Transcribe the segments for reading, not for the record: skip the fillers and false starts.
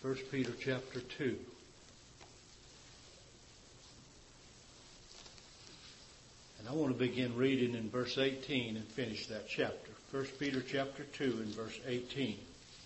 1 Peter chapter 2. And I want to begin reading in verse 18 and finish that chapter. 1 Peter chapter 2 and verse 18.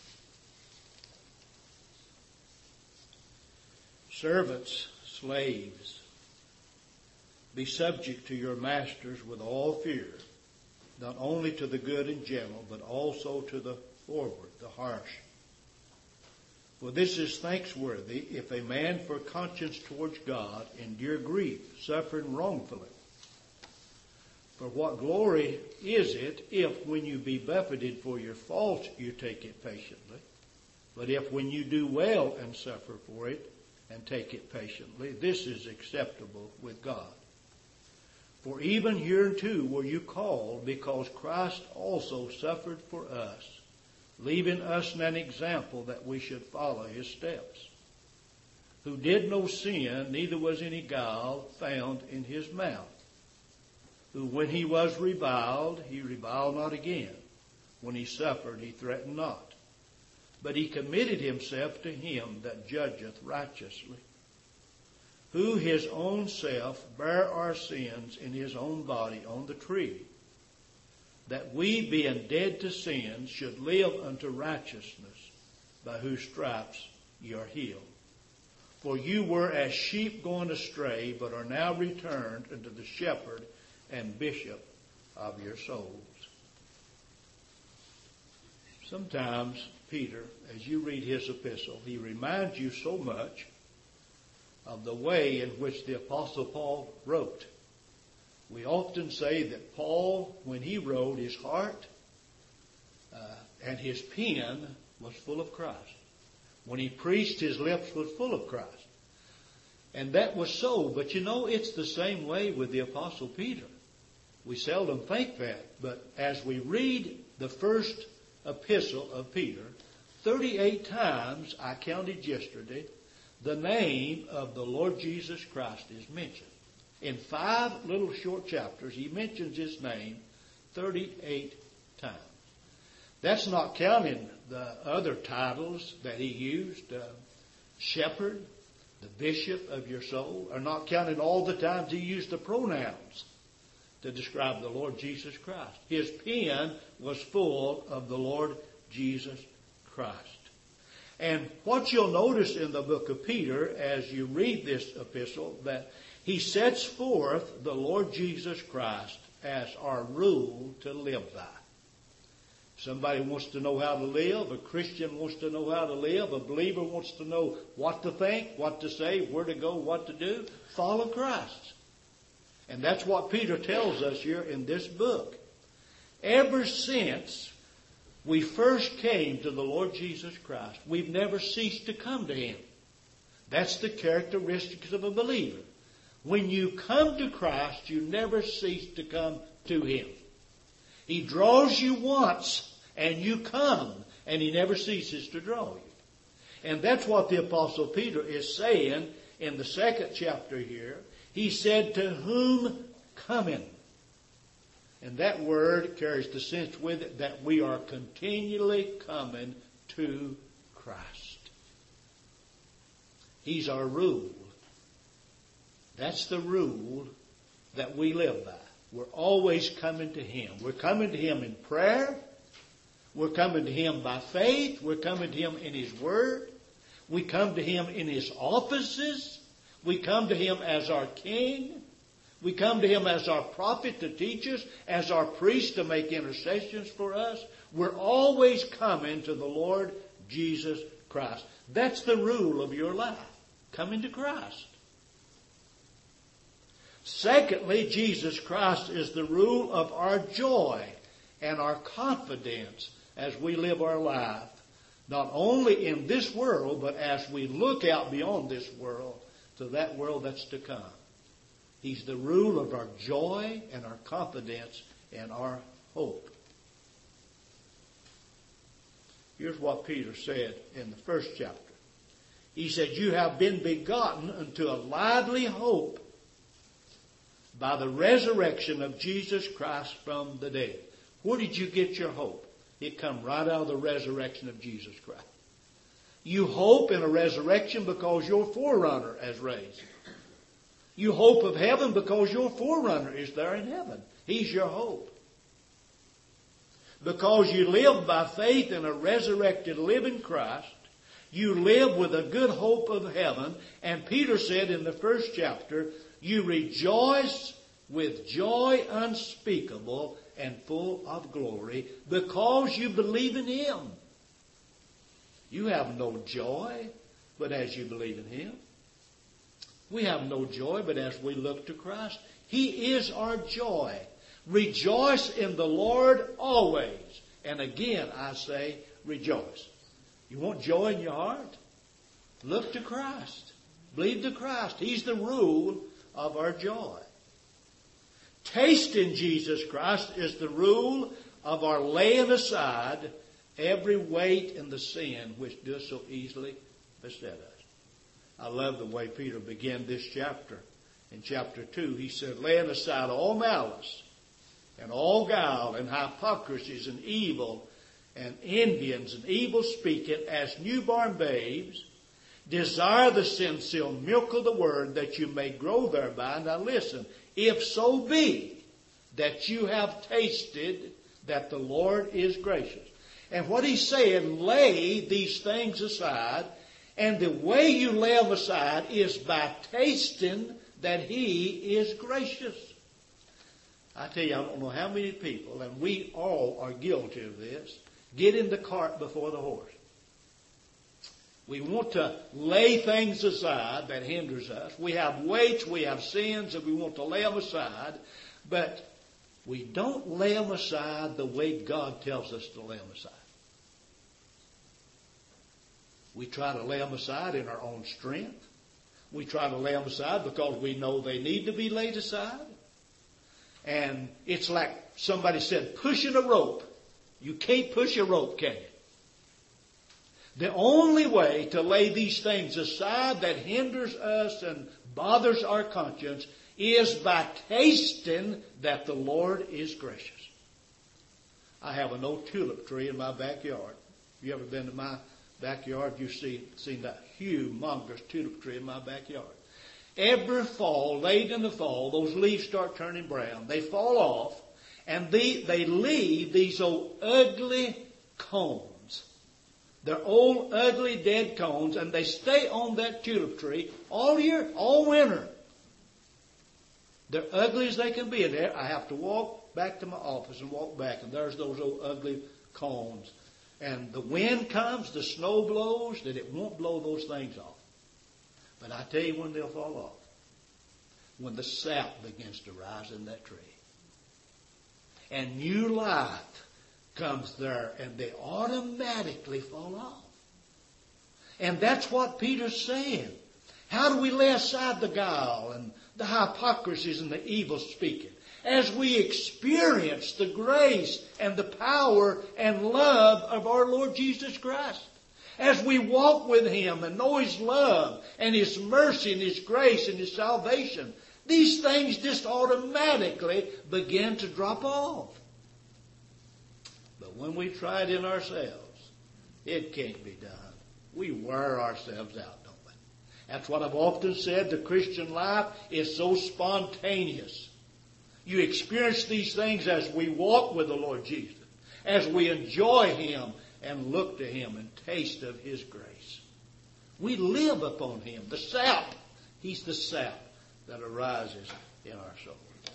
Servants, slaves, be subject to your masters with all fear, not only to the good and gentle, but also to the forward, the harsh. For this is thanksworthy, if a man for conscience towards God endure grief, suffering wrongfully. For what glory is it, if when you be buffeted for your faults, you take it patiently? But if when you do well and suffer for it, and take it patiently, this is acceptable with God. For even hereunto were you called, because Christ also suffered for us, leaving us an example that we should follow his steps, who did no sin, neither was any guile found in his mouth, who when he was reviled, he reviled not again. When he suffered, he threatened not. But he committed himself to him that judgeth righteously, who his own self bare our sins in his own body on the tree, that we, being dead to sins, should live unto righteousness, by whose stripes ye are healed. For you were as sheep going astray, but are now returned unto the shepherd and bishop of your souls. Sometimes Peter, as you read his epistle, he reminds you so much of the way in which the Apostle Paul wrote. We often say that Paul, when he wrote, his heart and his pen was full of Christ. When he preached, his lips were full of Christ. And that was so. But you know, it's the same way with the Apostle Peter. We seldom think that. But as we read the first epistle of Peter, 38 times, I counted yesterday, the name of the Lord Jesus Christ is mentioned. In 5 little short chapters, he mentions his name 38 times. That's not counting the other titles that he used, shepherd, the bishop of your soul, or not counting all the times he used the pronouns to describe the Lord Jesus Christ. His pen was full of the Lord Jesus Christ. And what you'll notice in the book of Peter as you read this epistle, that he sets forth the Lord Jesus Christ as our rule to live by. Somebody wants to know how to live. A Christian wants to know how to live. A believer wants to know what to think, what to say, where to go, what to do. Follow Christ. And that's what Peter tells us here in this book. Ever since we first came to the Lord Jesus Christ, we've never ceased to come to him. That's the characteristics of a believer. When you come to Christ, you never cease to come to him. He draws you once, and you come, and he never ceases to draw you. And that's what the Apostle Peter is saying in the 2nd chapter here. He said, to whom coming? And that word carries the sense with it that we are continually coming to Christ. He's our rule. That's the rule that we live by. We're always coming to him. We're coming to him in prayer. We're coming to him by faith. We're coming to him in his word. We come to him in his offices. We come to him as our king. We come to him as our prophet to teach us, as our priest to make intercessions for us. We're always coming to the Lord Jesus Christ. That's the rule of your life, coming to Christ. Secondly, Jesus Christ is the rule of our joy and our confidence as we live our life, not only in this world, but as we look out beyond this world to that world that's to come. He's the rule of our joy and our confidence and our hope. Here's what Peter said in the 1st chapter. He said, you have been begotten unto a lively hope by the resurrection of Jesus Christ from the dead. Where did you get your hope? It come right out of the resurrection of Jesus Christ. You hope in a resurrection because your forerunner has raised. You hope of heaven because your forerunner is there in heaven. He's your hope. Because you live by faith in a resurrected living Christ, you live with a good hope of heaven. And Peter said in the first chapter, you rejoice with joy unspeakable and full of glory because you believe in Him. You have no joy but as you believe in Him. We have no joy but as we look to Christ. He is our joy. Rejoice in the Lord always. And again, I say, rejoice. You want joy in your heart? Look to Christ. Believe to Christ. He's the rule of our joy. Taste in Jesus Christ is the rule of our laying aside every weight and the sin which does so easily beset us. I love the way Peter began this chapter. In chapter 2, he said, laying aside all malice and all guile and hypocrisies and evil and envyings and evil speaking, as newborn babes, desire the sincere milk of the word that you may grow thereby. Now listen, if so be that you have tasted that the Lord is gracious. And what he's saying, lay these things aside. And the way you lay them aside is by tasting that He is gracious. I tell you, I don't know how many people, and we all are guilty of this, get in the cart before the horse. We want to lay things aside that hinders us. We have weights, we have sins, and we want to lay them aside. But we don't lay them aside the way God tells us to lay them aside. We try to lay them aside in our own strength. We try to lay them aside because we know they need to be laid aside. And it's like somebody said, pushing a rope. You can't push a rope, can you? The only way to lay these things aside that hinders us and bothers our conscience is by tasting that the Lord is gracious. I have an old tulip tree in my backyard. You ever been to my backyard? You've seen that humongous tulip tree in my backyard. Every fall, late in the fall, those leaves start turning brown. They fall off, and they leave these old ugly cones. They're old, ugly, dead cones, and they stay on that tulip tree all year, all winter. They're ugly as they can be. And I have to walk back to my office and walk back, and there's those old ugly cones. And the wind comes, the snow blows, that it won't blow those things off. But I tell you when they'll fall off. When the sap begins to rise in that tree. And new life comes there, and they automatically fall off. And that's what Peter's saying. How do we lay aside the guile and the hypocrisies and the evil speaking? As we experience the grace and the power and love of our Lord Jesus Christ. As we walk with Him and know His love and His mercy and His grace and His salvation, these things just automatically begin to drop off. But when we try it in ourselves, it can't be done. We wear ourselves out, don't we? That's what I've often said. The Christian life is so spontaneous. You experience these things as we walk with the Lord Jesus, as we enjoy Him and look to Him and taste of His grace. We live upon Him. The sap, He's the sap that arises in our soul.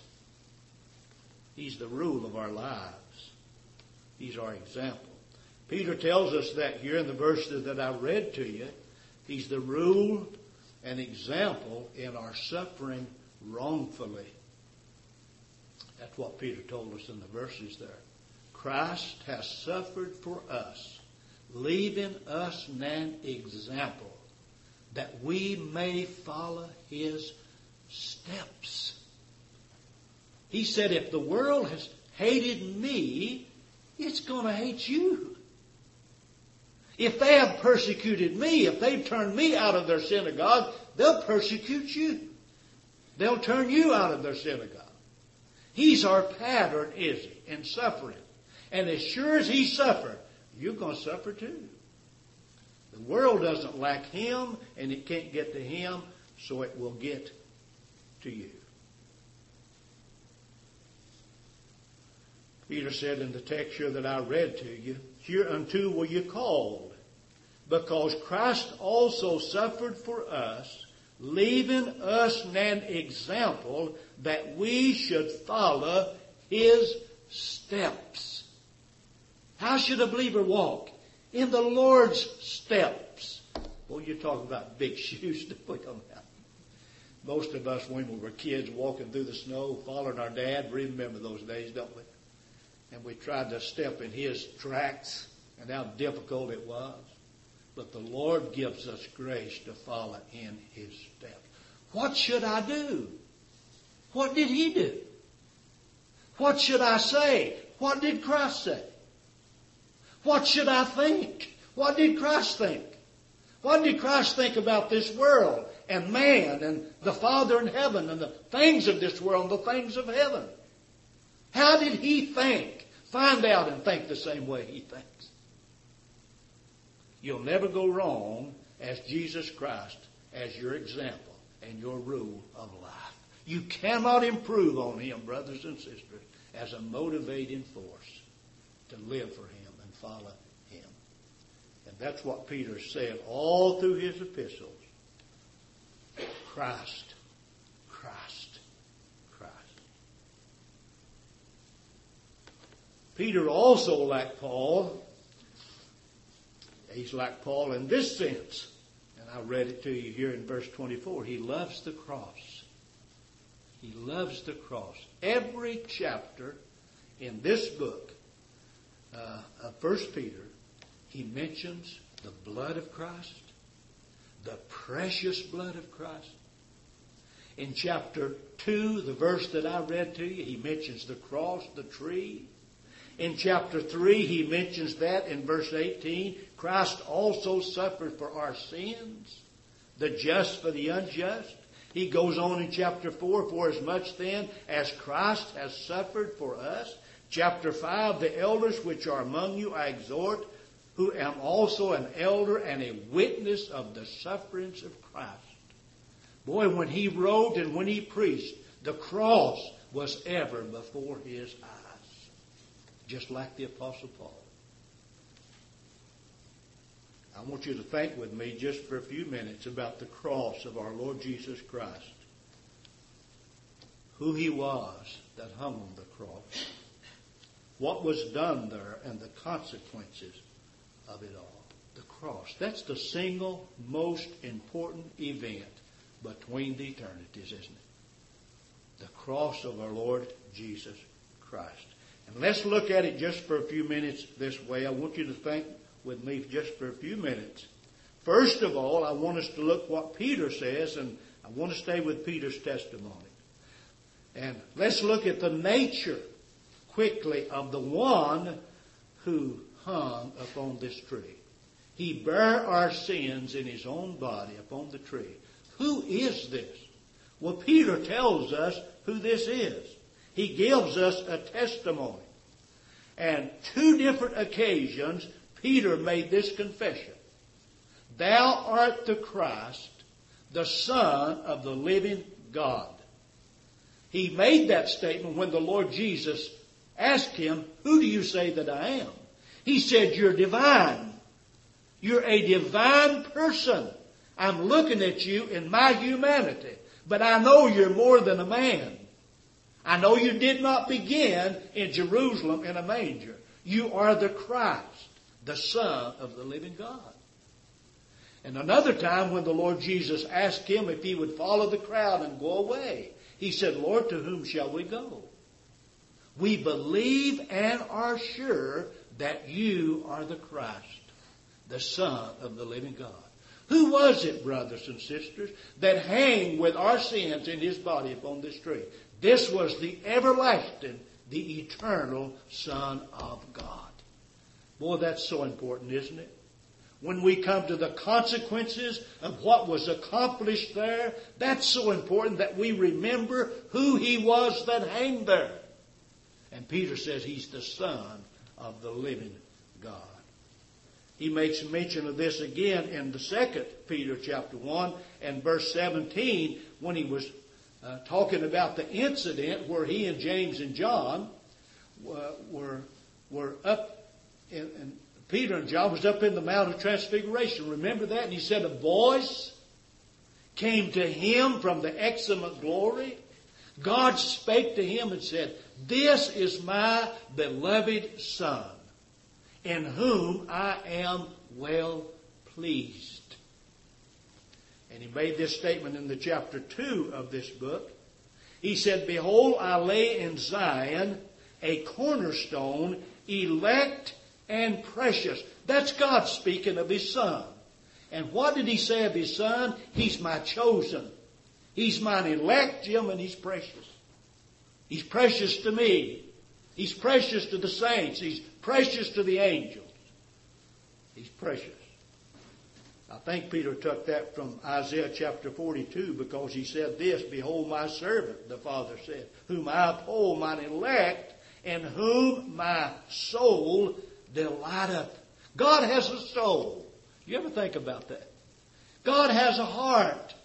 He's the rule of our lives. He's our example. Peter tells us that here in the verses that I read to you. He's the rule and example in our suffering wrongfully. That's what Peter told us in the verses there. Christ has suffered for us, leaving us an example that we may follow His steps. He said, if the world has hated me, it's going to hate you. If they have persecuted me, if they've turned me out of their synagogue, they'll persecute you. They'll turn you out of their synagogue. He's our pattern, is He, in suffering. And as sure as He suffered, you're going to suffer too. The world doesn't lack Him, and it can't get to Him, so it will get to you. Peter said in the text here that I read to you, hereunto were you called, because Christ also suffered for us, leaving us an example that we should follow His steps. How should a believer walk? In the Lord's steps. Boy, you're talking about big shoes to fill out. Most of us, when we were kids walking through the snow, following our dad, remember those days, don't we? And we tried to step in His tracks, and how difficult it was. But the Lord gives us grace to follow in His steps. What should I do? What did He do? What should I say? What did Christ say? What should I think? What did Christ think? What did Christ think about this world and man and the Father in heaven and the things of this world and the things of heaven? How did He think? Find out and think the same way He thinks. You'll never go wrong as Jesus Christ as your example and your rule of life. You cannot improve on Him, brothers and sisters, as a motivating force to live for Him and follow Him. And that's what Peter said all through his epistles. Christ, Christ, Christ. Peter also, like Paul, he's like Paul in this sense. And I read it to you here in verse 24. He loves the cross. He loves the cross. Every chapter in this book of 1 Peter, he mentions the blood of Christ, the precious blood of Christ. In chapter 2, the verse that I read to you, he mentions the cross, the tree. In chapter 3, he mentions that in verse 18. Christ also suffered for our sins, the just for the unjust. He goes on in chapter 4, for as much then as Christ has suffered for us. Chapter 5, the elders which are among you I exhort, who am also an elder and a witness of the sufferings of Christ. Boy, when he wrote and when he preached, the cross was ever before his eyes. Just like the Apostle Paul. I want you to think with me just for a few minutes about the cross of our Lord Jesus Christ. Who He was that hung on the cross. What was done there and the consequences of it all. The cross. That's the single most important event between the eternities, isn't it? The cross of our Lord Jesus Christ. And let's look at it just for a few minutes this way. I want you to think with me just for a few minutes. First of all, I want us to look what Peter says, and I want to stay with Peter's testimony. And let's look at the nature quickly of the one who hung upon this tree. He bare our sins in His own body upon the tree. Who is this? Well, Peter tells us who this is. He gives us a testimony. And 2 different occasions, Peter made this confession. Thou art the Christ, the Son of the living God. He made that statement when the Lord Jesus asked him, who do you say that I am? He said, you're divine. You're a divine person. I'm looking at you in my humanity. But I know you're more than a man. I know you did not begin in Jerusalem in a manger. You are the Christ, the Son of the living God. And another time when the Lord Jesus asked him if he would follow the crowd and go away, he said, Lord, to whom shall we go? We believe and are sure that you are the Christ, the Son of the living God. Who was it, brothers and sisters, that hang with our sins in His body upon this tree? This was the everlasting, the eternal Son of God. Boy, that's so important, isn't it? When we come to the consequences of what was accomplished there, that's so important that we remember who He was that hanged there. And Peter says He's the Son of the living God. He makes mention of this again in the 2 Peter chapter 1 and verse 17 when he was talking about the incident where he and James and John were up, and Peter and John was up in the Mount of Transfiguration. Remember that? And he said a voice came to him from the excellent glory. God spake to him and said, "This is my beloved Son, in whom I am well pleased." And he made this statement in the chapter 2 of this book. He said, "Behold, I lay in Zion a cornerstone, elect and precious." That's God speaking of His Son. And what did He say of His Son? He's my chosen. He's mine elect, Jim, and He's precious. He's precious to me. He's precious to the saints. He's precious to the angels. He's precious. I think Peter took that from Isaiah chapter 42 because he said this, "Behold my servant," the Father said, "whom I uphold, mine elect, in whom my soul delighteth." God has a soul. You ever think about that? God has a heart.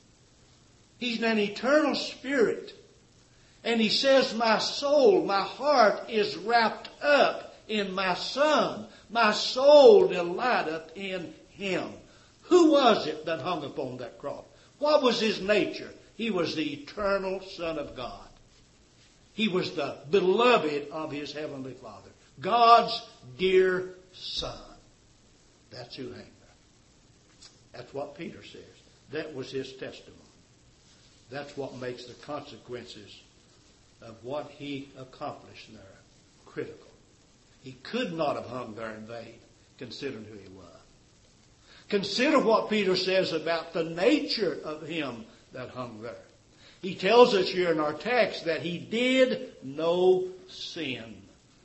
He's an eternal spirit. And He says, my soul, my heart is wrapped up in my Son. My soul delighteth in Him. Who was it that hung upon that cross? What was His nature? He was the eternal Son of God. He was the beloved of His Heavenly Father. God's dear Son. That's who hung there. That's what Peter says. That was his testimony. That's what makes the consequences of what he accomplished there critical. He could not have hung there in vain, considering who he was. Consider what Peter says about the nature of him that hung there. He tells us here in our text that he did no sin.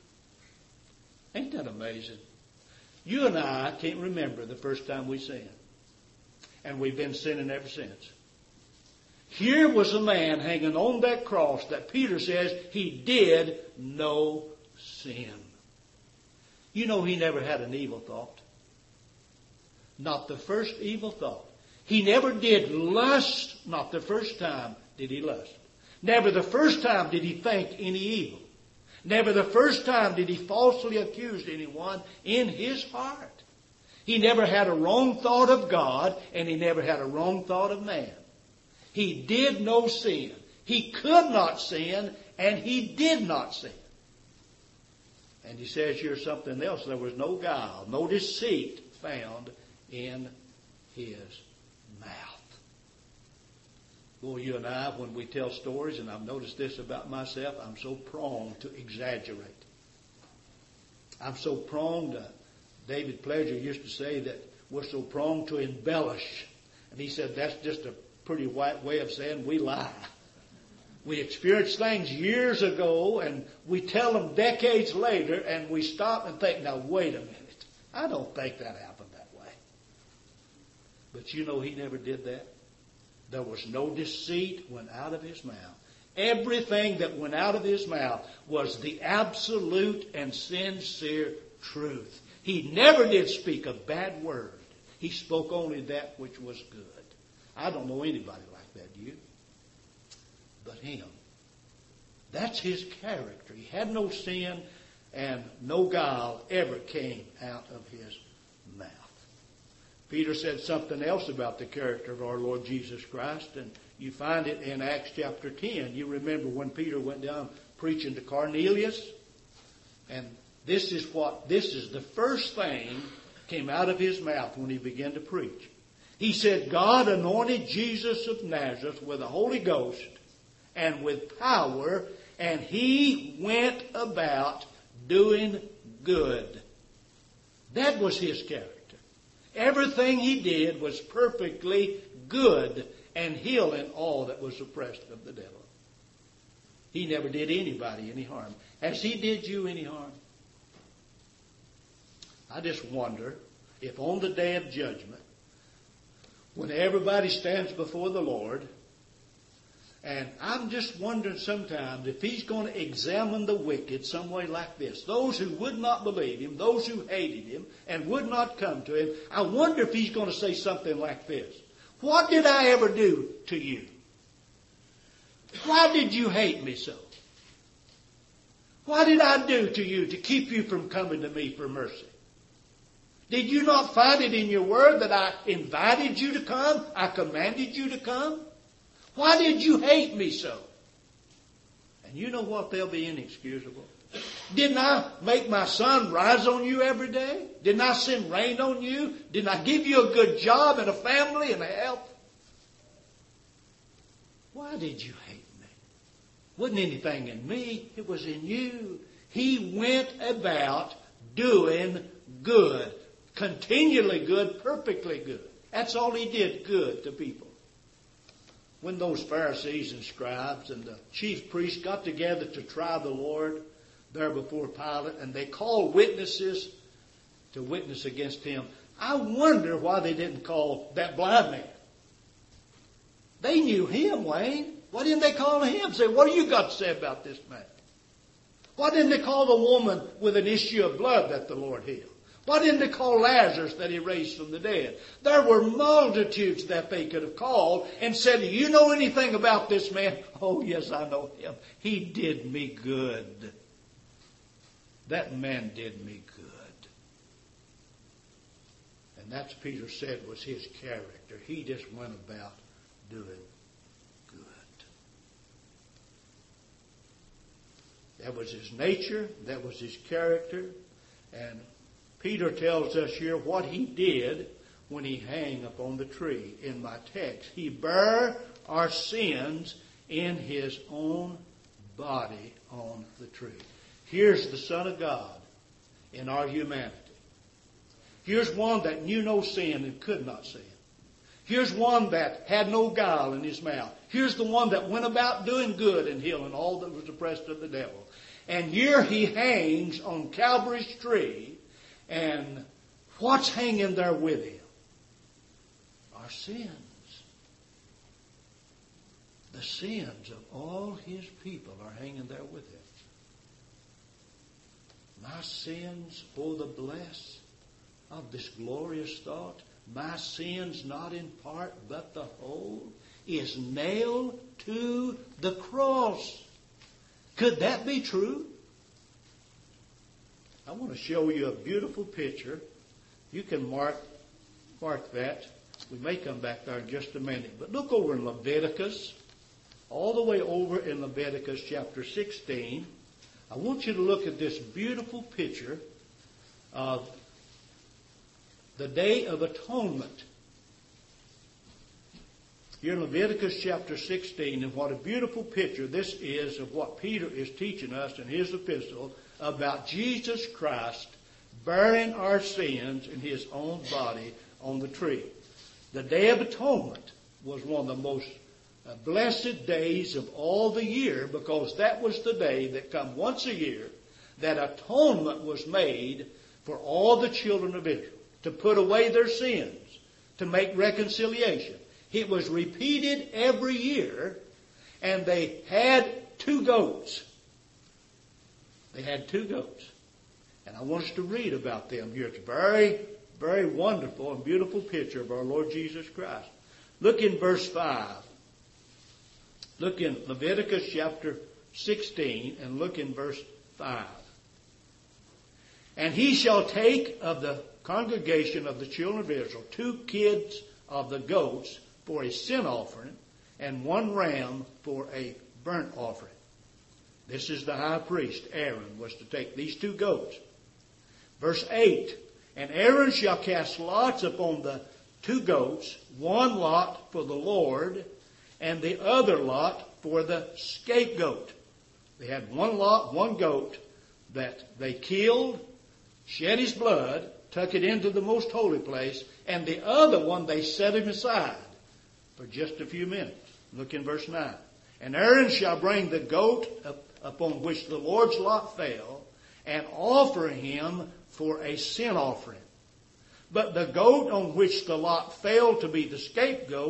Ain't that amazing? You and I can't remember the first time we sinned. And we've been sinning ever since. Here was a man hanging on that cross that Peter says he did no sin. You know he never had an evil thought. Not the first evil thought. He never did lust. Not the first time did he lust. Never the first time did he think any evil. Never the first time did he falsely accuse anyone in his heart. He never had a wrong thought of God, and he never had a wrong thought of man. He did no sin. He could not sin, and he did not sin. And he says here something else. There was no guile, no deceit found in his mouth. Boy, you and I, when we tell stories, and I've noticed this about myself, I'm so prone to exaggerate. I'm so prone to, David Pleasure used to say that we're so prone to embellish. And he said that's just a pretty white way of saying we lie. We experience things years ago and we tell them decades later and we stop and think, now wait a minute. I don't think that happened that way. But you know he never did that. There was no deceit went out of his mouth. Everything that went out of his mouth was the absolute and sincere truth. He never did speak a bad word. He spoke only that which was good. I don't know anybody like that, do you? But him. That's his character. He had no sin and no guile ever came out of his mouth. Peter said something else about the character of our Lord Jesus Christ, and you find it in Acts chapter 10. You remember when Peter went down preaching to Cornelius? And this is the first thing came out of his mouth when he began to preach. He said, God anointed Jesus of Nazareth with the Holy Ghost and with power, and he went about doing good. That was his character. Everything he did was perfectly good and healing all that was oppressed of the devil. He never did anybody any harm. Has he did you any harm? I just wonder if on the day of judgment, when everybody stands before the Lord, And I'm just wondering sometimes if he's going to examine the wicked some way like this. Those who would not believe him, those who hated him and would not come to him. I wonder if he's going to say something like this. What did I ever do to you? Why did you hate me so? What did I do to you to keep you from coming to me for mercy? Did you not find it in your word that I invited you to come? I commanded you to come? Why did you hate me so? And you know what? They'll be inexcusable. Didn't I make my sun rise on you every day? Didn't I send rain on you? Didn't I give you a good job and a family and a health? Why did you hate me? Wasn't anything in me. It was in you. He went about doing good. Continually good, perfectly good. That's all he did, good to people. When those Pharisees and scribes and the chief priests got together to try the Lord there before Pilate, and they called witnesses to witness against him, I wonder why they didn't call that blind man. They knew him, Wayne. Why didn't they call him? Say, what do you got to say about this man? Why didn't they call the woman with an issue of blood that the Lord healed? Why didn't they call Lazarus that he raised from the dead? There were multitudes that they could have called and said, do you know anything about this man? Oh, yes, I know him. He did me good. That man did me good. And that's, Peter said, was his character. He just went about doing good. That was his nature. That was his character. And Peter tells us here what he did when he hung upon the tree in my text. He bare our sins in his own body on the tree. Here's the Son of God in our humanity. Here's one that knew no sin and could not sin. Here's one that had no guile in his mouth. Here's the one that went about doing good and healing all that was oppressed of the devil. And here he hangs on Calvary's tree. And what's hanging there with him? Our sins. The sins of all his people are hanging there with him. My sins, oh the bless of this glorious thought, my sins not in part but the whole is nailed to the cross. Could that be true? I want to show you a beautiful picture. You can mark that. We may come back there in just a minute. But look over in Leviticus, all the way over in Leviticus chapter 16. I want you to look at this beautiful picture of the Day of Atonement. Here in Leviticus chapter 16, and what a beautiful picture this is of what Peter is teaching us in his epistle about Jesus Christ bearing our sins in his own body on the tree. The Day of Atonement was one of the most blessed days of all the year, because that was the day that come once a year that atonement was made for all the children of Israel, to put away their sins, to make reconciliation. It was repeated every year, and they had 2 goats. They had 2 goats. And I want us to read about them here. It's a very, very wonderful and beautiful picture of our Lord Jesus Christ. Look in verse 5. Look in Leviticus chapter 16 and look in verse 5. And he shall take of the congregation of the children of Israel 2 kids of the goats for a sin offering, and 1 ram for a burnt offering. This is the high priest, Aaron, was to take these 2 goats. Verse 8, and Aaron shall cast lots upon the 2 goats, 1 lot for the Lord, and the other lot for the scapegoat. They had 1 lot, 1 goat that they killed, shed his blood, took it into the most holy place, and the other one they set him aside for just a few minutes. Look in verse 9. And Aaron shall bring the goat upon which the Lord's lot fell, and offer him for a sin offering. But the goat on which the lot fell to be the scapegoat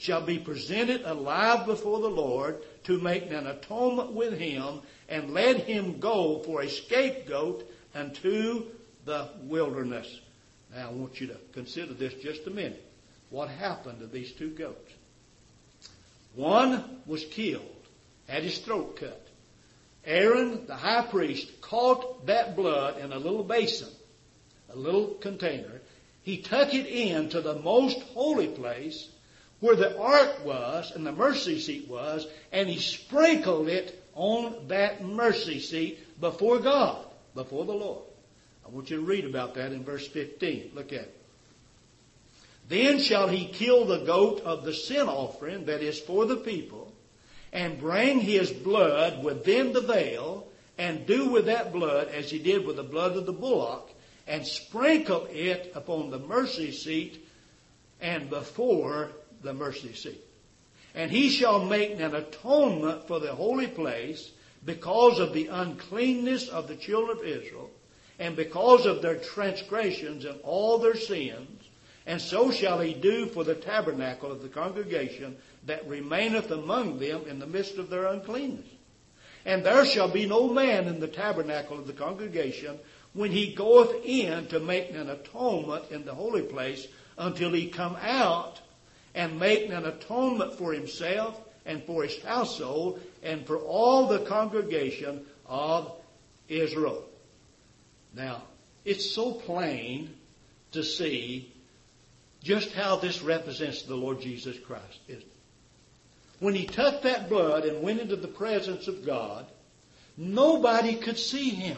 shall be presented alive before the Lord to make an atonement with him, and let him go for a scapegoat unto the wilderness. Now I want you to consider this just a minute. What happened to these two goats? One was killed, had his throat cut. Aaron, the high priest, caught that blood in a little basin, a little container. He took it into the most holy place where the ark was and the mercy seat was, and he sprinkled it on that mercy seat before God, before the Lord. I want you to read about that in verse 15. Look at it. Then shall he kill the goat of the sin offering that is for the people, and bring his blood within the veil, and do with that blood as he did with the blood of the bullock, and sprinkle it upon the mercy seat and before the mercy seat. And he shall make an atonement for the holy place because of the uncleanness of the children of Israel, and because of their transgressions and all their sins. And so shall he do for the tabernacle of the congregation that remaineth among them in the midst of their uncleanness. And there shall be no man in the tabernacle of the congregation when he goeth in to make an atonement in the holy place, until he come out and make an atonement for himself and for his household and for all the congregation of Israel. Now, it's so plain to see just how this represents the Lord Jesus Christ, isn't it? When he took that blood and went into the presence of God, nobody could see him.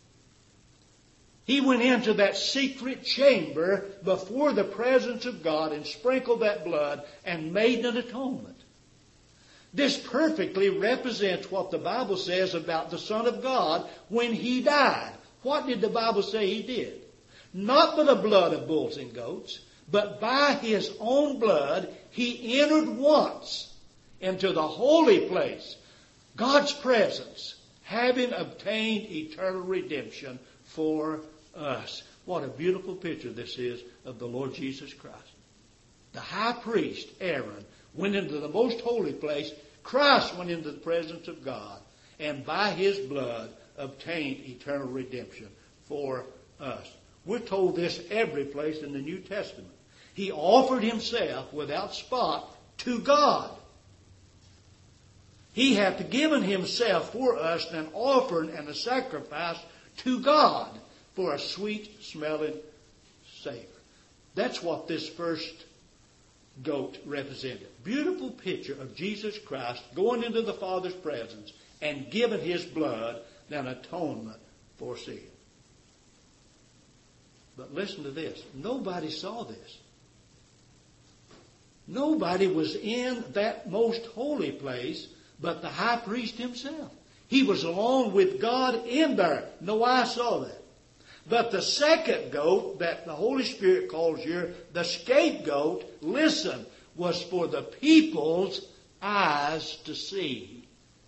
He went into that secret chamber before the presence of God and sprinkled that blood and made an atonement. This perfectly represents what the Bible says about the Son of God when he died. What did the Bible say he did? Not by the blood of bulls and goats, but by his own blood he entered once into the holy place, God's presence, having obtained eternal redemption for us. What a beautiful picture this is of the Lord Jesus Christ. The high priest, Aaron, went into the most holy place. Christ went into the presence of God, and by his blood obtained eternal redemption for us. We're told this every place in the New Testament. He offered himself without spot to God. He hath given himself for us an offering and a sacrifice to God for a sweet-smelling savor. That's what this first goat represented. Beautiful picture of Jesus Christ going into the Father's presence and giving his blood an atonement for sin. But listen to this. Nobody saw this. Nobody was in that most holy place but the high priest himself. He was alone with God in there. No eye saw that. But the second goat that the Holy Spirit calls here, the scapegoat, listen, was for the people's eyes to see.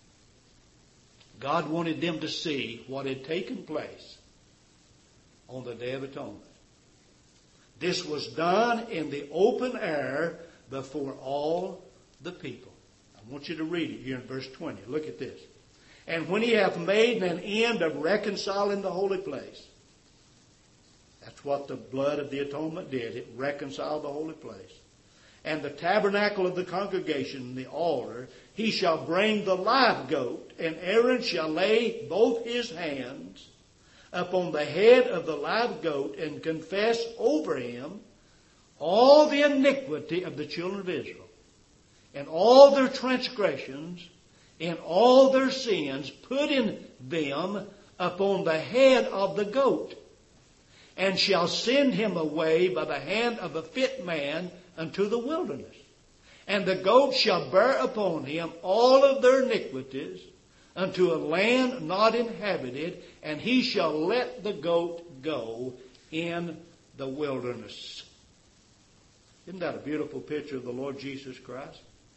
God wanted them to see what had taken place on the Day of Atonement. This was done in the open air before all the people. I want you to read it here in verse 20. Look at this. And when he hath made an end of reconciling the holy place. That's what the blood of the atonement did. It reconciled the holy place. And the tabernacle of the congregation and the altar, he shall bring the live goat, and Aaron shall lay both his hands upon the head of the live goat and confess over him all the iniquity of the children of Israel, and all their transgressions, and all their sins, putting them upon the head of the goat, and shall send him away by the hand of a fit man unto the wilderness. And the goat shall bear upon him all of their iniquities unto a land not inhabited, and he shall let the goat go in the wilderness. Isn't that a beautiful picture of the Lord Jesus Christ?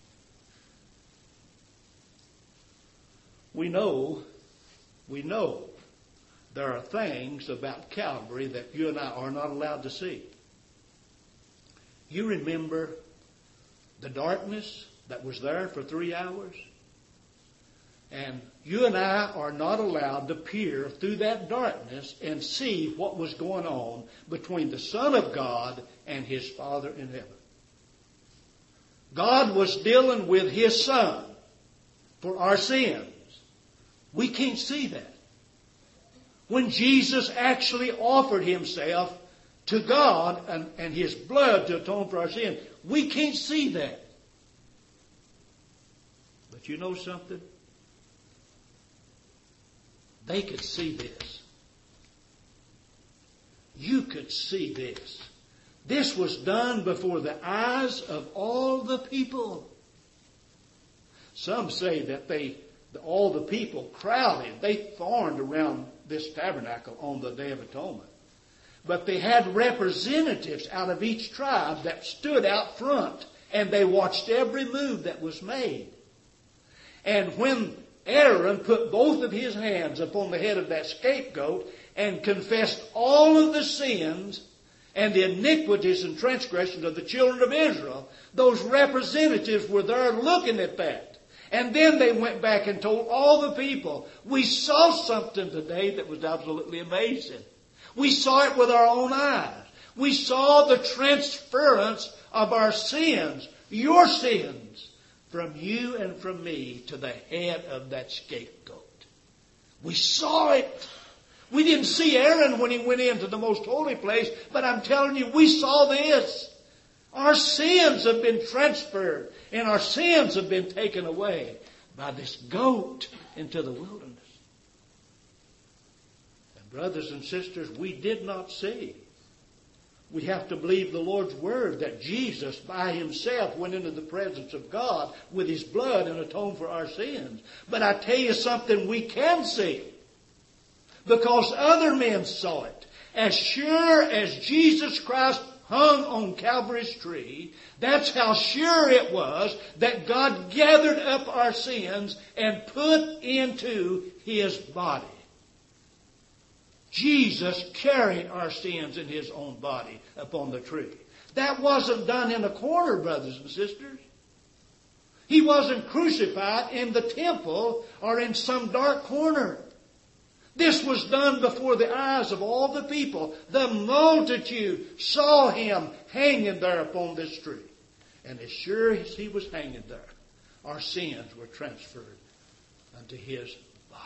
We know there are things about Calvary that you and I are not allowed to see. You remember the darkness that was there for 3 hours. And you and I are not allowed to peer through that darkness and see what was going on between the Son of God and His Father in heaven. God was dealing with His Son for our sins. We can't see that. When Jesus actually offered Himself to God and His blood to atone for our sins, we can't see that. But you know something? They could see this. You could see this. This was done before the eyes of all the people. Some say that all the people crowded, they thronged around this tabernacle on the Day of Atonement. But they had representatives out of each tribe that stood out front, and they watched every move that was made. And when Aaron put both of his hands upon the head of that scapegoat and confessed all of the sins and the iniquities and transgressions of the children of Israel, those representatives were there looking at that. And then they went back and told all the people, we saw something today that was absolutely amazing. We saw it with our own eyes. We saw the transference of our sins, your sins, from you and from me to the head of that scapegoat. We saw it. We didn't see Aaron when he went into the most holy place, but I'm telling you, we saw this. Our sins have been transferred, and our sins have been taken away by this goat into the wilderness. And brothers and sisters, we did not see. We have to believe the Lord's word that Jesus by Himself went into the presence of God with His blood and atoned for our sins. But I tell you something we can see, because other men saw it. As sure as Jesus Christ hung on Calvary's tree, that's how sure it was that God gathered up our sins and put into His body. Jesus carried our sins in His own body upon the tree. That wasn't done in a corner, brothers and sisters. He wasn't crucified in the temple or in some dark corner. This was done before the eyes of all the people. The multitude saw Him hanging there upon this tree. And as sure as He was hanging there, our sins were transferred unto His body.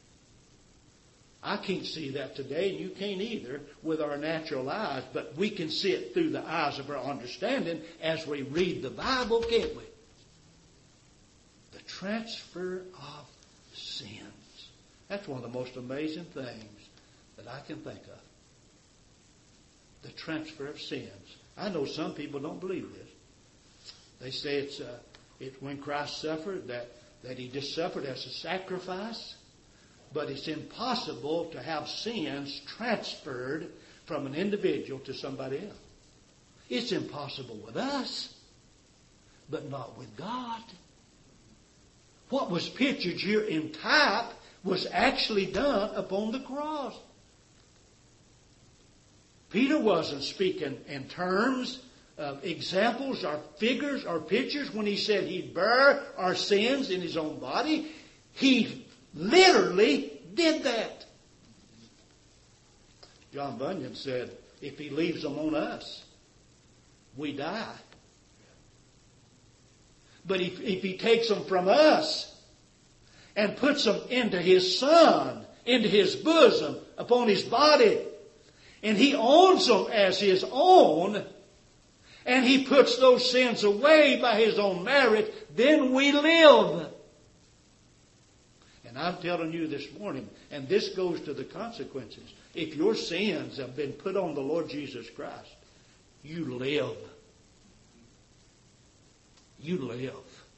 I can't see that today, and you can't either with our natural eyes, but we can see it through the eyes of our understanding as we read the Bible, can't we? The transfer of sins. That's one of the most amazing things that I can think of. The transfer of sins. I know some people don't believe this. They say it's when Christ suffered, that He just suffered as a sacrifice. But it's impossible to have sins transferred from an individual to somebody else. It's impossible with us, but not with God. What was pictured here in type was actually done upon the cross. Peter wasn't speaking in terms of examples or figures or pictures when he said He bare our sins in His own body. He literally did that. John Bunyan said, if He leaves them on us, we die. But if He takes them from us and puts them into His Son, into His bosom, upon His body, and He owns them as His own, and He puts those sins away by His own merit, then we live. And I'm telling you this morning, and this goes to the consequences. If your sins have been put on the Lord Jesus Christ, you live. You live.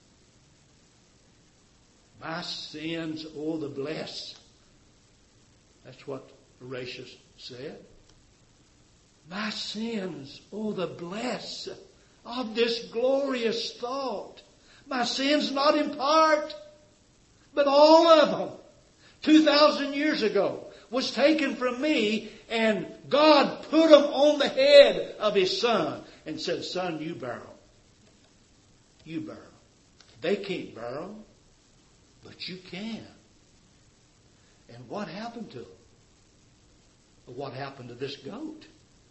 My sins, oh, the bless. That's what Horatius said. My sins, oh, the bless of this glorious thought. My sins not in part, but all of them, 2,000 years ago, was taken from me, and God put them on the head of His Son and said, Son, you bear them. You bear them. They can't bear them, but you can. And what happened to them? What happened to this goat?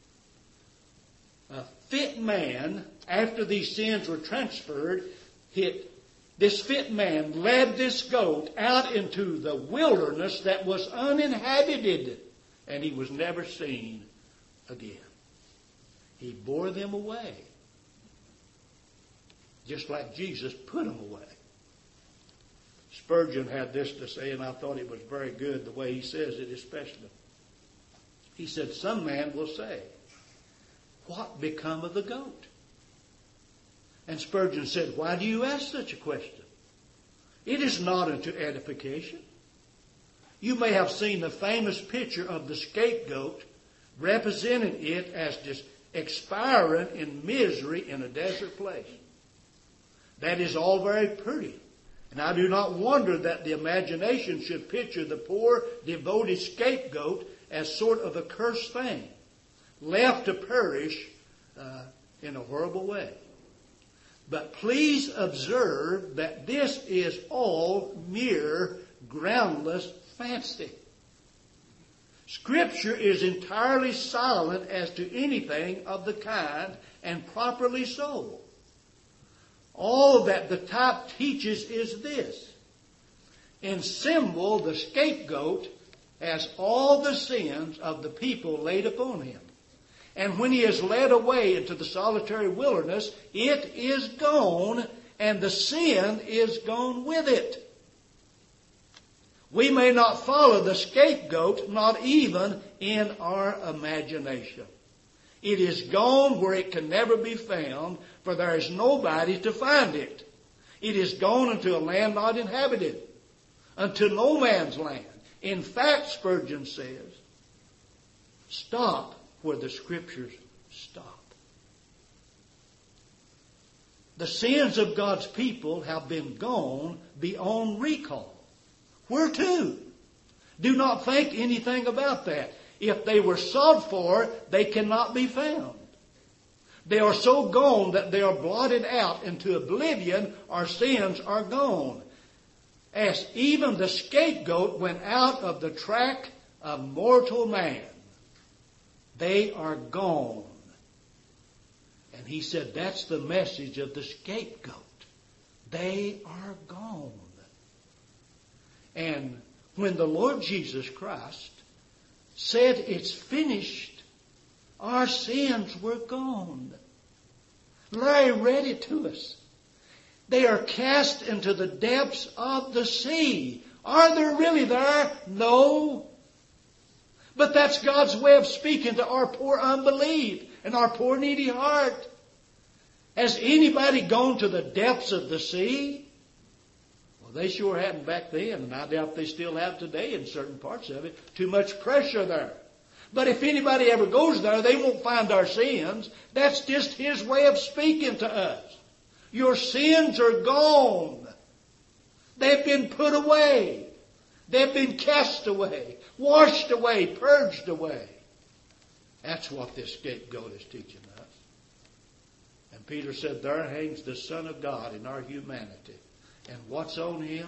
A fit man, after these sins were transferred, this fit man led this goat out into the wilderness that was uninhabited, and he was never seen again. He bore them away, just like Jesus put them away. Spurgeon had this to say, and I thought it was very good the way he says it especially. He said, some man will say, what become of the goat? And Spurgeon said, why do you ask such a question? It is not unto edification. You may have seen the famous picture of the scapegoat, representing it as just expiring in misery in a desert place. That is all very pretty. And I do not wonder that the imagination should picture the poor, devoted scapegoat as sort of a cursed thing, left to perish in a horrible way. But please observe that this is all mere groundless fancy. Scripture is entirely silent as to anything of the kind, and properly so. All that the type teaches is this. In symbol, the scapegoat has all the sins of the people laid upon him. And when he is led away into the solitary wilderness, it is gone, and the sin is gone with it. We may not follow the scapegoat, not even in our imagination. It is gone where it can never be found, for there is nobody to find it. It is gone into a land not inhabited, unto no man's land. In fact, Spurgeon says, stop where the Scriptures stop. The sins of God's people have been gone beyond recall. Where to? Do not think anything about that. If they were sought for, they cannot be found. They are so gone that they are blotted out into oblivion. Our sins are gone. As even the scapegoat went out of the track of mortal man, they are gone. And he said that's the message of the scapegoat. They are gone. And when the Lord Jesus Christ said it's finished, our sins were gone. Larry read it to us. They are cast into the depths of the sea. Are they really there? No. But that's God's way of speaking to our poor unbelief and our poor needy heart. Has anybody gone to the depths of the sea? Well, they sure hadn't back then, and I doubt they still have today in certain parts of it. Too much pressure there. But if anybody ever goes there, they won't find our sins. That's just His way of speaking to us. Your sins are gone. They've been put away. They've been cast away, washed away, purged away. That's what this scapegoat is teaching us. And Peter said, there hangs the Son of God in our humanity. And what's on Him?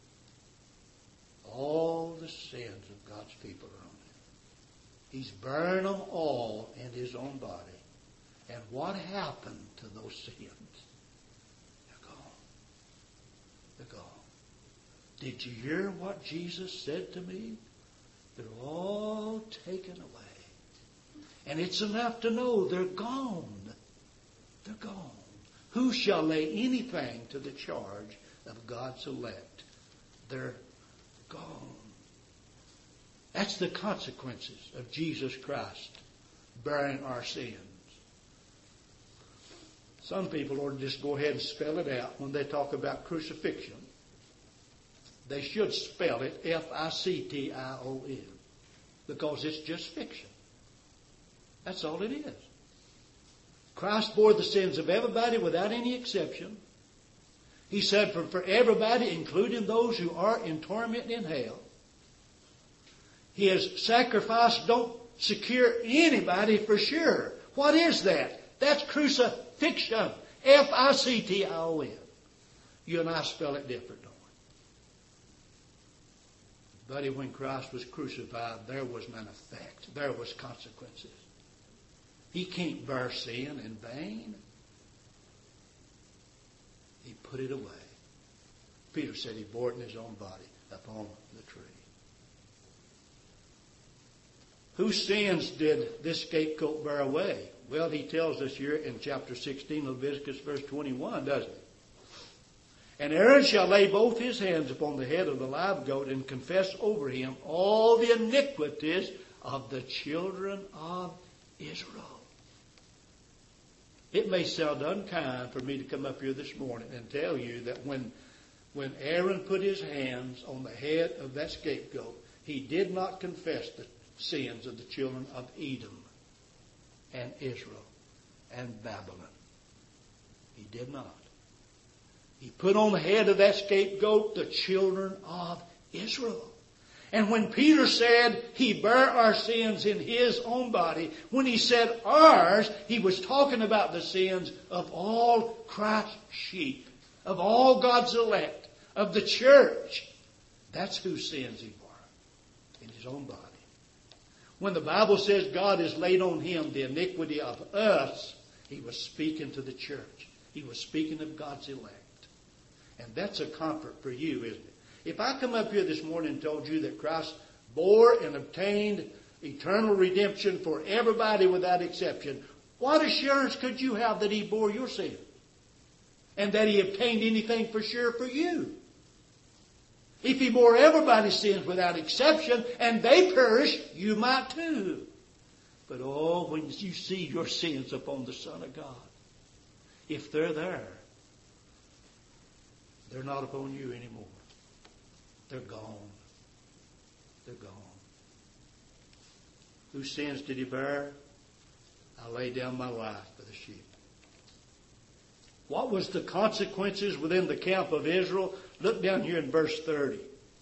All the sins of God's people are on Him. He's bearing them all in His own body. And what happened to those sins? They're gone. They're gone. Did you hear what Jesus said to me? They're all taken away. And it's enough to know they're gone. They're gone. Who shall lay anything to the charge of God's elect? They're gone. That's the consequences of Jesus Christ bearing our sins. Some people ought to just go ahead and spell it out when they talk about crucifixion. They should spell it F-I-C-T-I-O-N, because it's just fiction. That's all it is. Christ bore the sins of everybody without any exception. He said for everybody, including those who are in torment in hell. His sacrifice don't secure anybody for sure. What is that? That's crucifixion. F-I-C-T-I-O-N. You and I spell it different, don't we? Buddy, when Christ was crucified, there was none effect. There was consequences. He can't bear sin in vain. He put it away. Peter said he bore it in his own body upon the tree. Whose sins did this scapegoat bear away? Well, he tells us here in chapter 16, Leviticus verse 21, doesn't he? And Aaron shall lay both his hands upon the head of the live goat and confess over him all the iniquities of the children of Israel. It may sound unkind for me to come up here this morning and tell you that when Aaron put his hands on the head of that scapegoat, he did not confess the sins of the children of Edom and Israel and Babylon. He did not. He put on the head of that scapegoat the children of Israel. And when Peter said he bare our sins in his own body, when he said ours, he was talking about the sins of all Christ's sheep, of all God's elect, of the church. That's whose sins he bore in his own body. When the Bible says God has laid on him the iniquity of us, he was speaking to the church. He was speaking of God's elect. And that's a comfort for you, isn't it? If I come up here this morning and told you that Christ bore and obtained eternal redemption for everybody without exception, what assurance could you have that he bore your sin? And that he obtained anything for sure for you? If he bore everybody's sins without exception and they perish, you might too. But oh, when you see your sins upon the Son of God, if they're there, they're not upon you anymore. They're gone. They're gone. Whose sins did he bear? I lay down my life for the sheep. What was the consequences within the camp of Israel? Look down here in verse 30.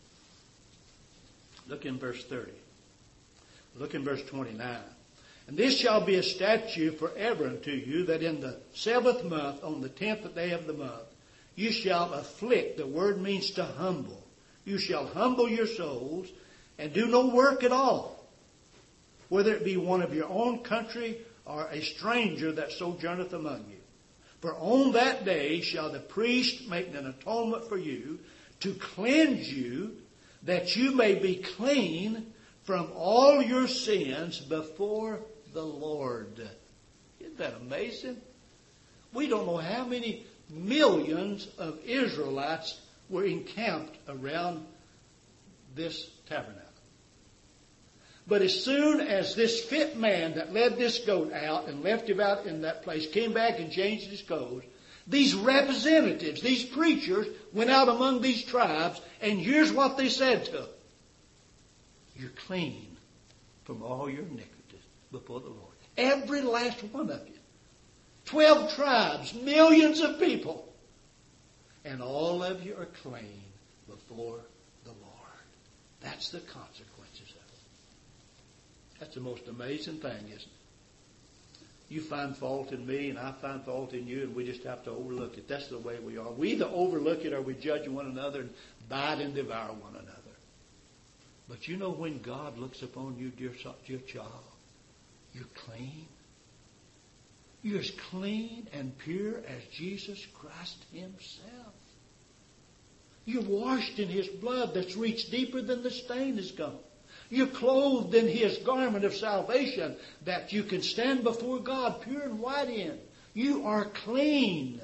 Look in verse 30. Look in verse 29. And this shall be a statute forever unto you, that in the 7th month, on the 10th day of the month, you shall afflict. The word means to humble. You shall humble your souls and do no work at all, whether it be one of your own country or a stranger that sojourneth among you. For on that day shall the priest make an atonement for you, to cleanse you, that you may be clean from all your sins before the Lord. Isn't that amazing? We don't know how many millions of Israelites were encamped around this tabernacle. But as soon as this fit man that led this goat out and left him out in that place came back and changed his clothes, these representatives, these preachers, went out among these tribes, and here's what they said to them. You're clean from all your iniquities before the Lord. Every last one of you. 12 tribes, millions of people. And all of you are clean before the Lord. That's the consequences of it. That's the most amazing thing, isn't it? You find fault in me and I find fault in you, and we just have to overlook it. That's the way we are. We either overlook it or we judge one another and bite and devour one another. But you know, when God looks upon you, dear child, you're clean. You're as clean and pure as Jesus Christ himself. You're washed in his blood that's reached deeper than the stain has gone. You're clothed in his garment of salvation that you can stand before God pure and white in. You are clean.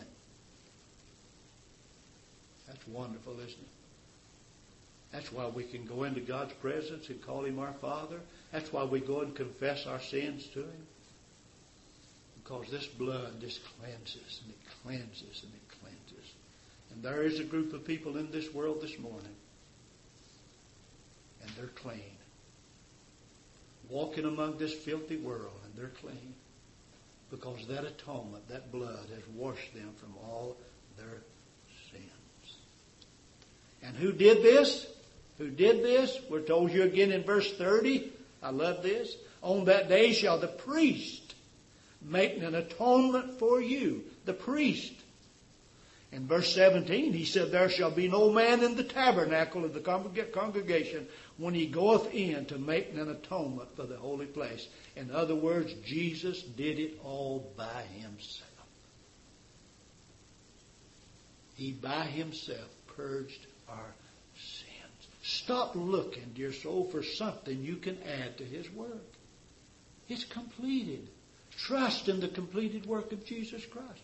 That's wonderful, isn't it? That's why we can go into God's presence and call him our Father. That's why we go and confess our sins to him. Because this blood just cleanses and it cleanses and it cleanses. And there is a group of people in this world this morning, and they're clean. Walking among this filthy world, and they're clean. Because that atonement, that blood, has washed them from all their sins. And who did this? Who did this? We're told you again in verse 30. I love this. On that day shall the priest making an atonement for you, the priest. In verse 17, he said, there shall be no man in the tabernacle of the congregation when he goeth in to make an atonement for the holy place. In other words, Jesus did it all by himself. He by himself purged our sins. Stop looking, dear soul, for something you can add to his work. It's completed. Trust in the completed work of Jesus Christ.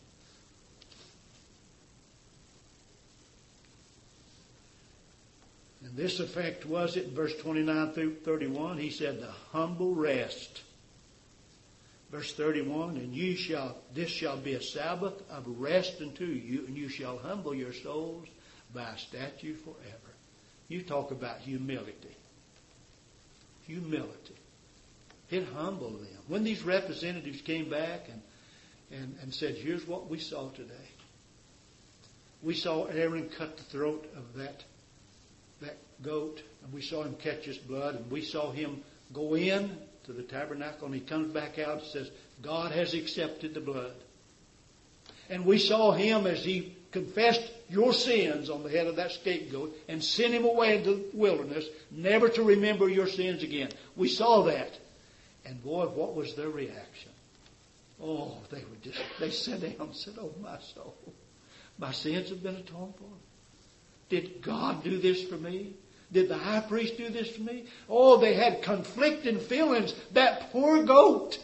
And this effect was it in verse 29 through 31. He said, the humble rest. Verse 31, and this shall be a Sabbath of rest unto you, and you shall humble your souls by a statute forever. You talk about humility. Humility. It humbled them. When these representatives came back and said, here's what we saw today. We saw Aaron cut the throat of that goat, and we saw him catch his blood, and we saw him go in to the tabernacle, and he comes back out and says, God has accepted the blood. And we saw him as he confessed your sins on the head of that scapegoat and sent him away into the wilderness, never to remember your sins again. We saw that. And boy, what was their reaction? Oh, they sat down and said, oh, my soul, my sins have been atoned for. Did God do this for me? Did the high priest do this for me? Oh, they had conflicting feelings. That poor goat.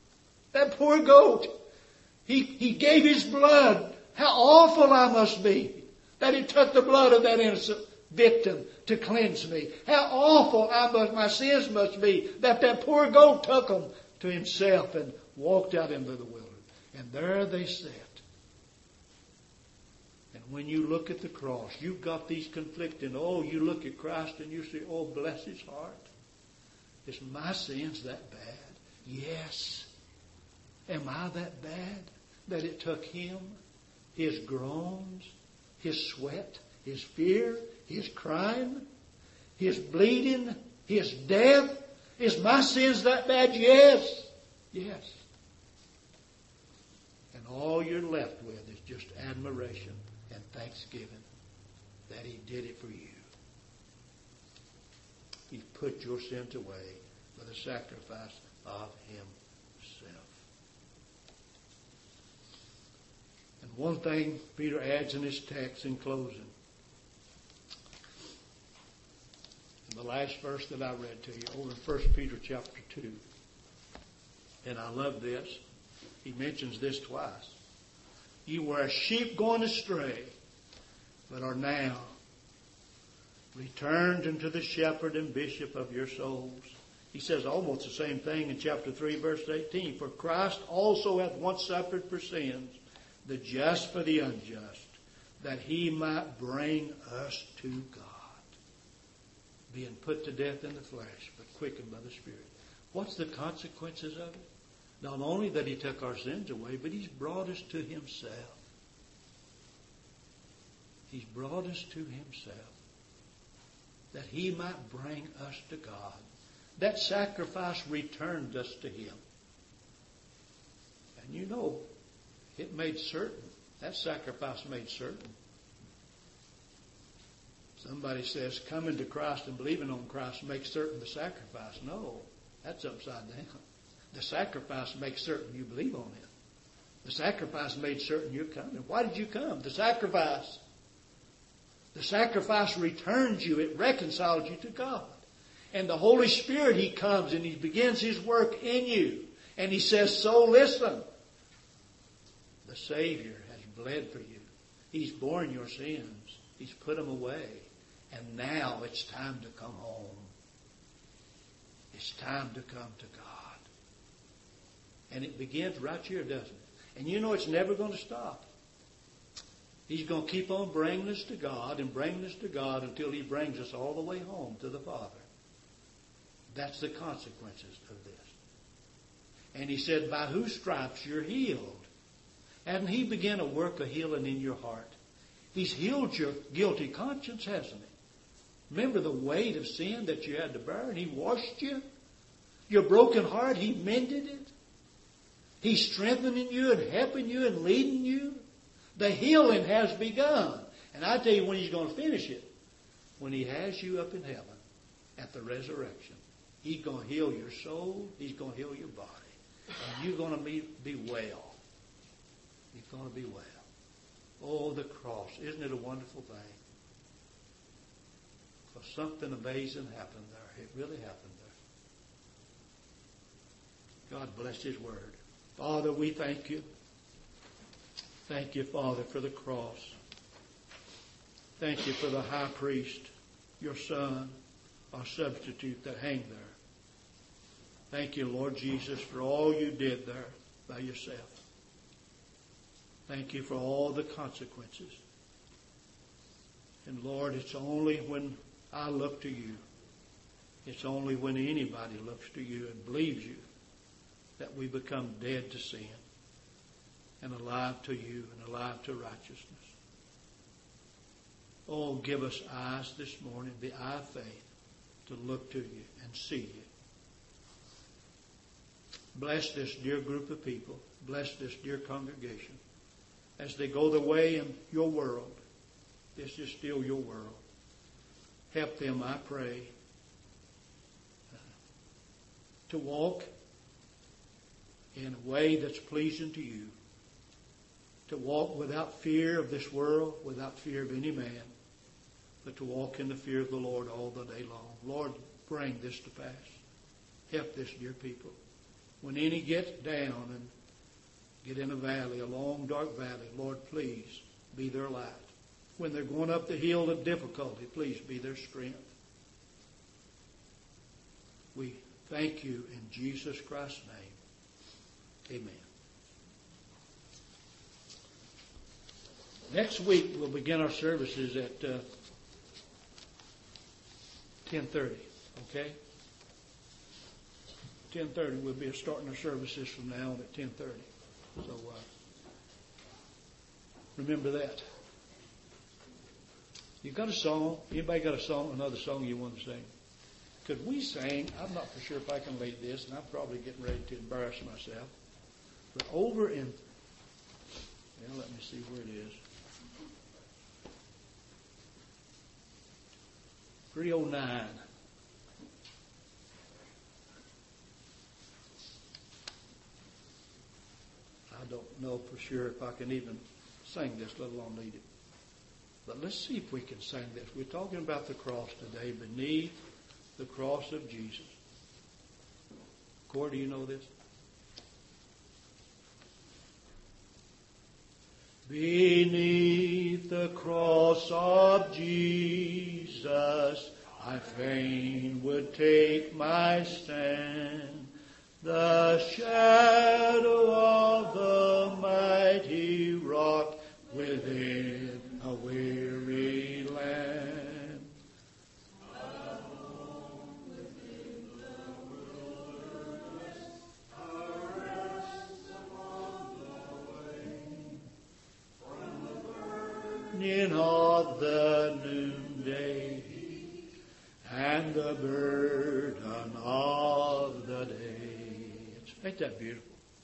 He gave his blood. How awful I must be that he took the blood of that innocent victim to cleanse me. How awful my sins must be that poor goat took them to himself and walked out into the wilderness. And there they sat. And when you look at the cross, you've got these conflicting. Oh, you look at Christ and you say, oh, bless his heart. Is my sins that bad? Yes. Am I that bad that it took him, his groans, his sweat, his fear, his crying, his bleeding, his death? Is my sins that bad? Yes. Yes. And all you're left with is just admiration and thanksgiving that he did it for you. He put your sins away by the sacrifice of himself. And one thing Peter adds in his text in closing. In the last verse that I read to you, over in 1 Peter chapter 2. And I love this. He mentions this twice. You were as sheep going astray, but are now returned unto the shepherd and bishop of your souls. He says almost the same thing in chapter 3, verse 18. For Christ also hath once suffered for sins, the just for the unjust, that he might bring us to God, being put to death in the flesh, but quickened by the Spirit. What's the consequences of it? Not only that he took our sins away, but he's brought us to himself. He's brought us to himself, that he might bring us to God. That sacrifice returned us to him. And you know, it made certain. That sacrifice made certain. Somebody says coming to Christ and believing on Christ makes certain the sacrifice. No, that's upside down. The sacrifice makes certain you believe on it. The sacrifice made certain you're coming. Why did you come? The sacrifice. The sacrifice returns you. It reconciles you to God. And the Holy Spirit, he comes and he begins his work in you. And he says, so listen. The Savior has bled for you. He's borne your sins. He's put them away. And now it's time to come home. It's time to come to God. And it begins right here, doesn't it? And you know it's never going to stop. He's going to keep on bringing us to God and bringing us to God until he brings us all the way home to the Father. That's the consequences of this. And he said, by whose stripes you're healed. Hadn't he begun a work of healing in your heart? He's healed your guilty conscience, hasn't he? Remember the weight of sin that you had to bear, and he washed you? Your broken heart, he mended it. He's strengthening you and helping you and leading you. The healing has begun. And I tell you when He's going to finish it. When He has you up in heaven at the resurrection. He's going to heal your soul. He's going to heal your body. And you're going to be well. You're going to be well. Oh, the cross. Isn't it a wonderful thing? Because something amazing happened there. It really happened there. God bless His Word. Father, we thank You. Thank You, Father, for the cross. Thank You for the high priest, Your Son, our substitute that hanged there. Thank You, Lord Jesus, for all You did there by Yourself. Thank You for all the consequences. And Lord, it's only when I look to You, it's only when anybody looks to You and believes You, that we become dead to sin and alive to You and alive to righteousness. Oh, give us eyes this morning, the eye of faith, to look to You and see You. Bless this dear group of people. Bless this dear congregation as they go their way in Your world. This is still Your world. Help them, I pray, to walk in a way that's pleasing to You. To walk without fear of this world, without fear of any man, but to walk in the fear of the Lord all the day long. Lord, bring this to pass. Help this dear people. When any get down and get in a valley, a long, dark valley, Lord, please be their light. When they're going up the hill of difficulty, please be their strength. We thank You in Jesus Christ's name. Amen. Next week, we'll begin our services at 10:30, okay? 10:30, we'll be starting our services from now on at 10:30. So remember that. You got a song? Anybody got a song, another song you want to sing? Could we sing? I'm not for sure if I can lead this, and I'm probably getting ready to embarrass myself. But over in, well, let me see where it is. 309. I don't know for sure if I can even sing this, let alone lead it. But let's see if we can sing this. We're talking about the cross today, beneath the cross of Jesus. Corey, do you know this? Beneath the cross of Jesus, I fain would take my stand. The shadow of the mighty rock within a weary land. Alone within the wilderness, our rest upon the way. From the burning of the noonday heat and the burden of the day. Ain't that beautiful?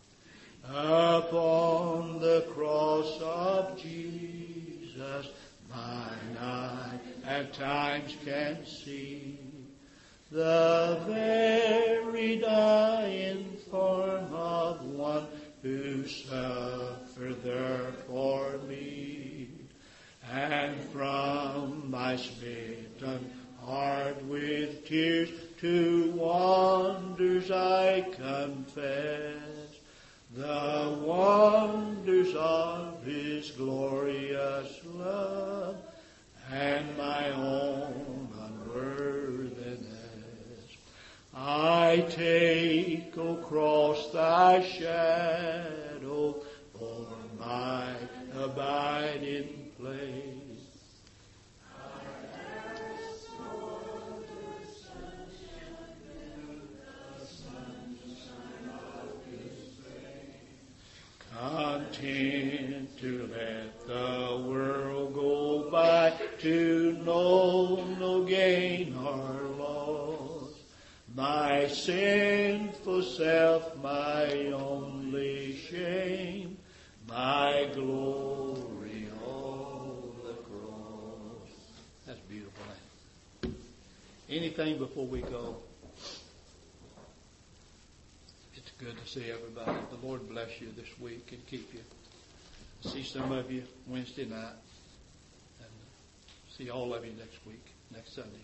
Upon the cross of Jesus, mine eye at times can see the very dying form of one who suffered there for me. And from my smitten heart with tears to wonders I confess the wonders of His glorious love and my own unworthiness. I take, O cross, Thy shadow for my abiding place. Content to let the world go by, to know no gain or loss. My sinful self, my only anything before we go? It's good to see everybody. The Lord bless you this week and keep you. See some of you Wednesday night. And see all of you next week, next Sunday.